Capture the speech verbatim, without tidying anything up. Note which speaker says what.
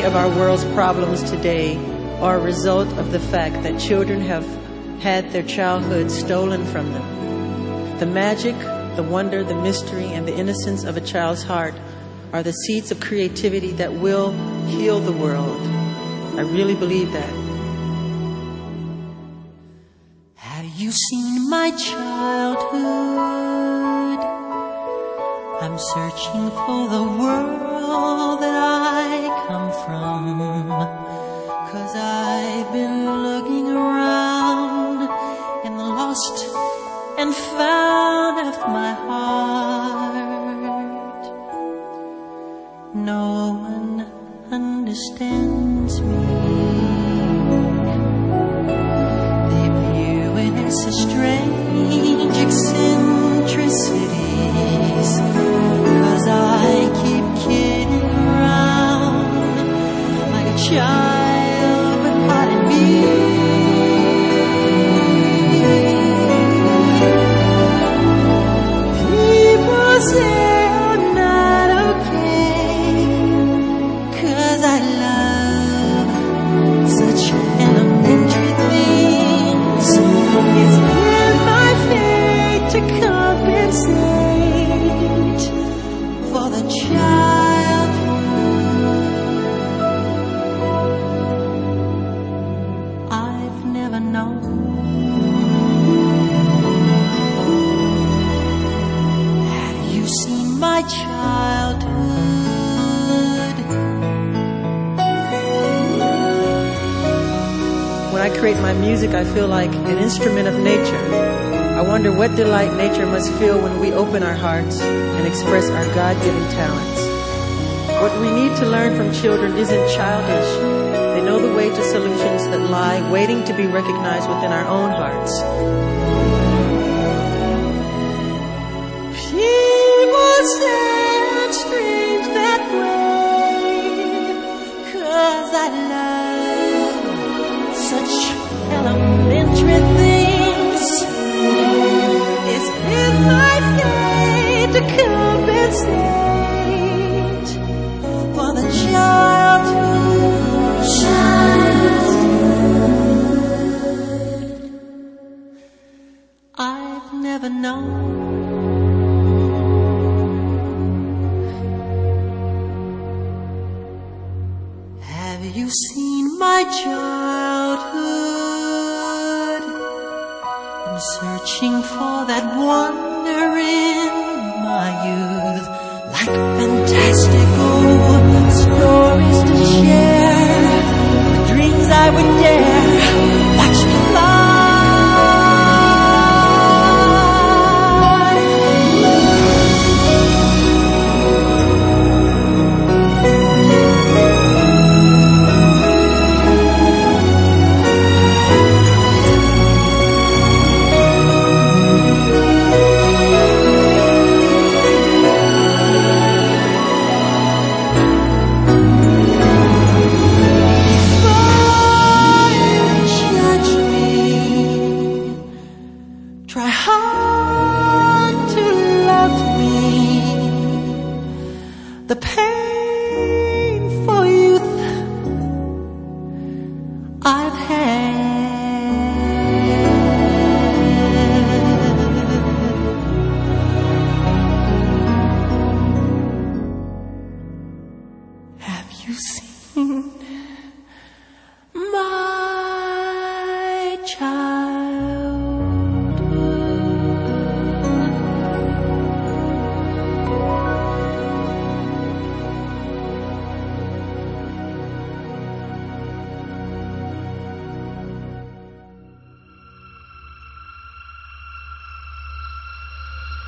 Speaker 1: of our world's problems today are a result of the fact that children have had their childhood stolen from them. The magic, the wonder, the mystery, and the innocence of a child's heart are the seeds of creativity that will heal the world. I really believe that.
Speaker 2: Have you seen my childhood? I'm searching for the world that I come from, 'cause I've been looking around in the lost and found of my heart. No one understands me. They view it as a strange eccentricities, 'cause I keep kidding around like a child with heart and beat. People say I'm not okay, 'cause I love such elementary things. It's been my fate to compensate for the childhood I've never known. Have you seen my childhood?
Speaker 1: When I create my music, I feel like an instrument of nature. I wonder what delight nature must feel when we open our hearts and express our God-given talents. What we need to learn from children isn't childish. They know the way to solutions that lie waiting to be recognized within our own hearts.
Speaker 2: People say I'm strange that way, 'cause I love such elementary things. It's been my fate to compensate for the childhood, childhood I've never known. Have you seen my childhood? I'm searching for that wonder in my youth, like fantastical stories to share, the dreams I would dare watch me fly. Try hard to love me. The pain for youth I've had. Have you seen